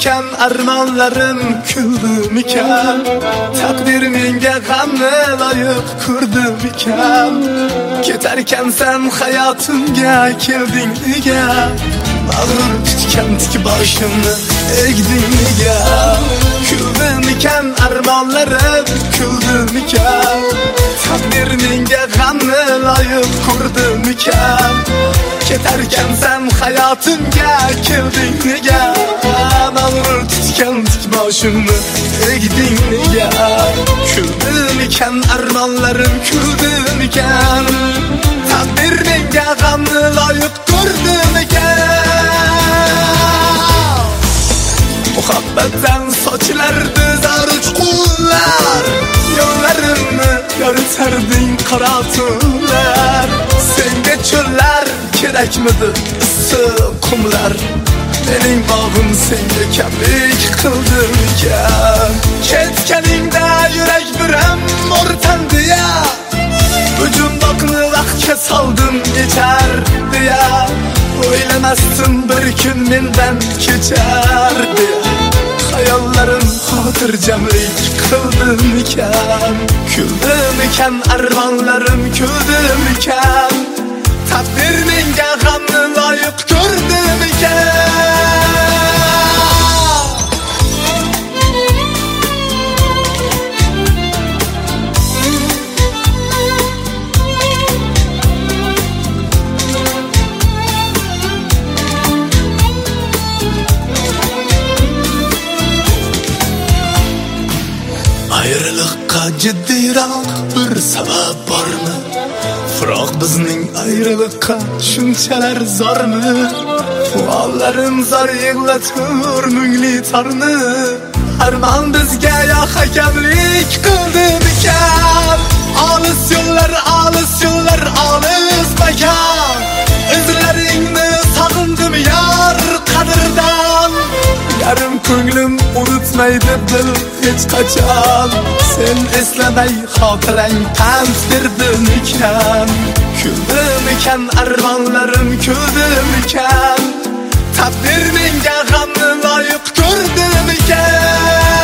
iken armanlarım küldüm iken takdir menga g'amni loyiq ko'rdim iken ketarken sen hayotimga kelding nega mag'rur tutgan tik boshimni egding nega küldüm iken armanlarım küldüm iken takdir menga g'amni loyiq ko'rdim iken ketarken sen hayotimga kelding nega mag'rur tutgan tik boshimni egding nega küldüm iken armanlarım küldüm iken takdir menga g'amni loyiq ko'rdim iken muhabbatdan sochilardi zar uchqunlar yo'llarimni yoritarding qora tunlar senga cho'llar kerakmidi issiq qumlar mening bog'im senga kamlik qildim ekan ketganingda yurak biram o'rtandi ya ujumbaqni vaqtga soldim yechar deya o'ylamasdim bir kun mendan kechar deya hayollarim xotirjamlik qildim ekan küldüm iken armonlarim küldüm iken takdir menga g'amni loyiq ko'rdim ekan ayrılıkka jiddiyroq bir sabab bormi Firoq bizning ayrılıkka shunchalar zormi Fuollarim zor yig'latur mungli torni Armon bizga yo'q hakamlik qildim ekan Olis yo'llar olis makon Izlaringni sog'indim yor qadrdan Yarim ko'nglim unutmaydi dil hech qachon Sen eslamay xotirang pand berdim ekan Küldüm iken armonlarim küldüm iken takdir menga g'amni loyiq ko'rdim ekan